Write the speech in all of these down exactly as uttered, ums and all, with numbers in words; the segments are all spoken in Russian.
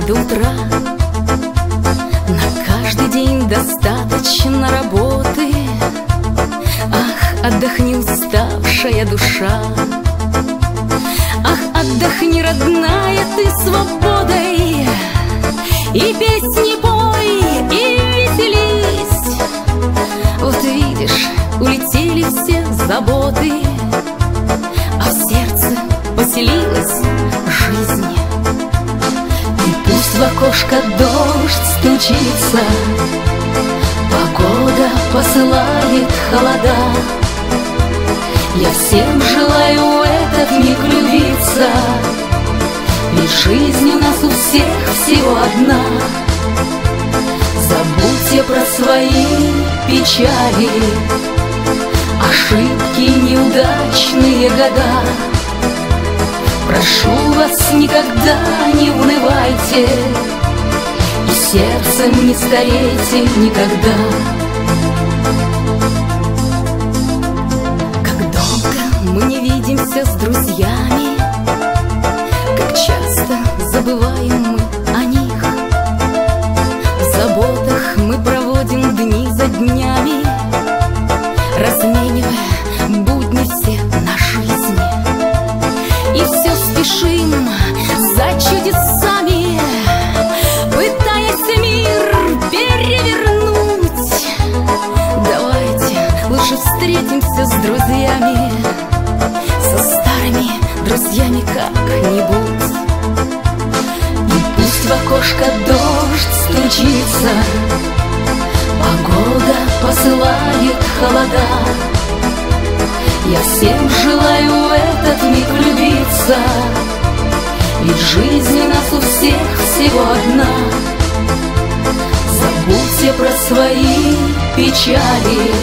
до утра. На каждый день достаточно работы. Ах, отдохни, уставшая душа. Ах, отдохни, родная, ты свободой. И песни пой, и веселись. Вот видишь, улетели все заботы, а в сердце поселилась жизнь. И пусть в окошко дождь стучится, погода посылает холода. Я всем желаю в этот миг влюбиться, ведь жизнь у нас у всех всего одна. Забудьте про свои печали, ошибки, неудачные года. Прошу вас, никогда не унывайте, и сердцем не старейте никогда. Как долго мы не видимся с друзьями, как часто забываем мы о них. В заботах мы проводим дни за днями, разменивая будни все на жизнь. И все спешим за чудесами, пытаясь мир перевернуть. Давайте лучше встретимся с друзьями, со старыми друзьями как-нибудь. И пусть в окошко дождь стучится, погода посылает холода. Я всем желаю в этот миг влюбиться, ведь жизнь у нас у всех всего одна. Забудьте про свои печали,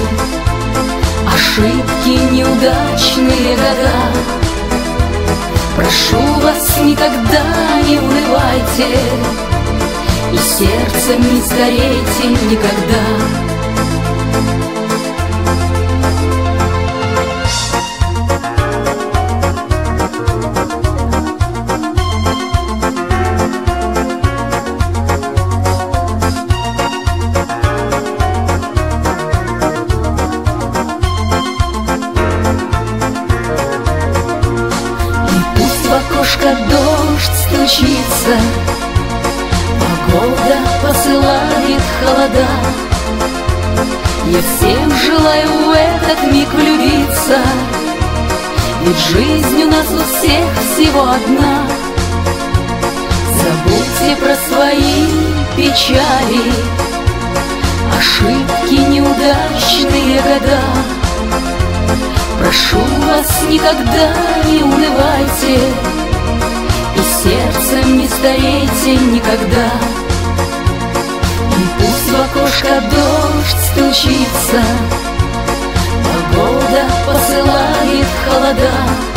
ошибки, неудачные года. Прошу вас, никогда не унывайте, и сердцем не старейте никогда. В окошко дождь стучится, погода посылает холода. Я всем желаю в этот миг влюбиться, ведь жизнь у нас у всех всего одна. Забудьте про свои печали, ошибки, неудачные года. Прошу вас, никогда не унывайте, и сердцем не старейте никогда. И пусть в окошко дождь стучится, погода посылает холода.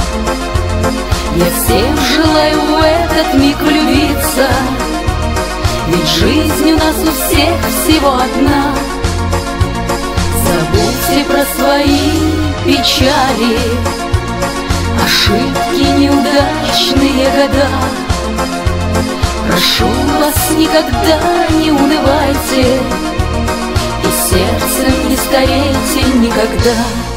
Я всем желаю в этот миг влюбиться, ведь жизнь у нас у всех всего одна. Забудьте про свои печали, ошибки, неудачные года. Прошу вас, никогда не унывайте, и сердцем не старейте никогда.